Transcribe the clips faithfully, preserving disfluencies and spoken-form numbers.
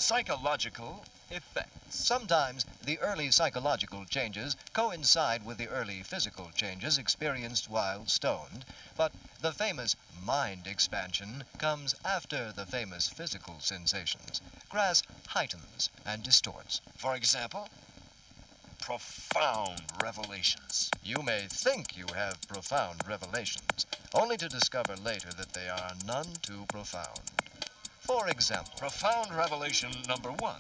Psychological effects. Sometimes the early psychological changes coincide with the early physical changes experienced while stoned, but the famous mind expansion comes after the famous physical sensations. Grass heightens and distorts. For example, profound revelations. You may think you have profound revelations, only to discover later that they are none too profound. For example, profound revelation number one.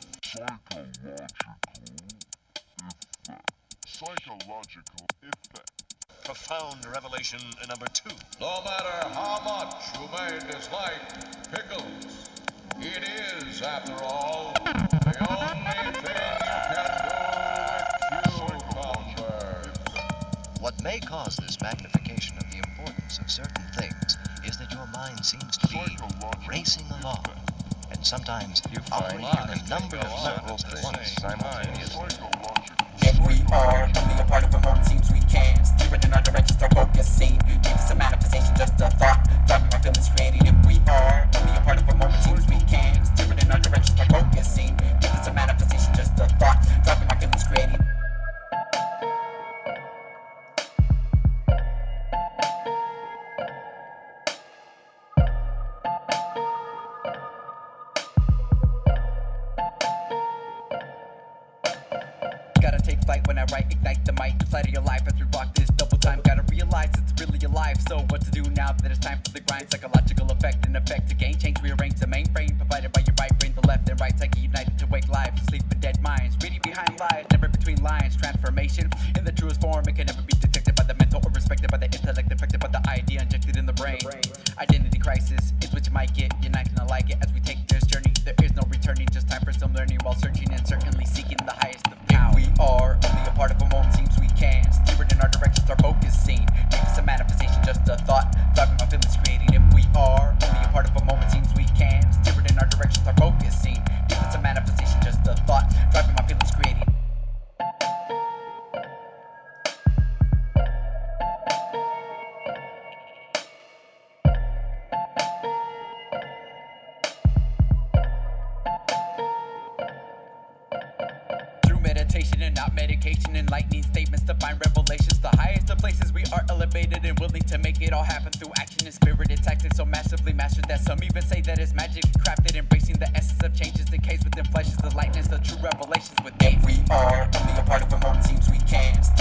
Psychological effect. Profound revelation number two. No matter how much you may dislike pickles, it is, after all, the only thing you can do with cucumbers. What may cause this magnification of the importance of certain things is that your mind seems to be racing along, and sometimes You find operating a number of several levels at once. simultaneously. If we are only a part of a moment, seems we can steer it in our directions, our focusing. If it's a manifestation, just a thought, driving my feelings creating. If we are only a part of a moment, seems we can steer it in our directions, our focusing. If it's a manifestation, just a thought, driving my feelings creating. Gotta take flight when I write, ignite the mic inside of your life as we rock this double time. Gotta realize it's really alive. So what to do now that it's time for the grind? Psychological effect and effect to gain change, rearrange the mainframe provided by your right brain, the left and right psyche united to wake lives, sleep with dead minds, reading behind lies, never between lines. Transformation in the truest form, it can never be detected by the mental or respected by the intellect, affected by the idea injected in the brain. Identity crisis is what you might get. You're not gonna like it as we take this journey. There is no returning, just time for some learning while searching and certainly seeking the highest of power. We are only a part of a moment, seems we can steer it in our directions, our focusing. If it's a manifestation, just a thought, driving my feelings creating. If we are only a part of a moment, seems we can steer it in our directions, our focusing. If it's a manifestation, just a thought, driving my feelings creating. Meditation and not medication, enlightening statements to find revelations. The highest of places we are elevated and willing to make it all happen through action and spirited tactics, so massively mastered that some even say that it's magic crafted, embracing the essence of changes. The case within flesh is the lightness of true revelations within. We are only a part of a moment, seems we can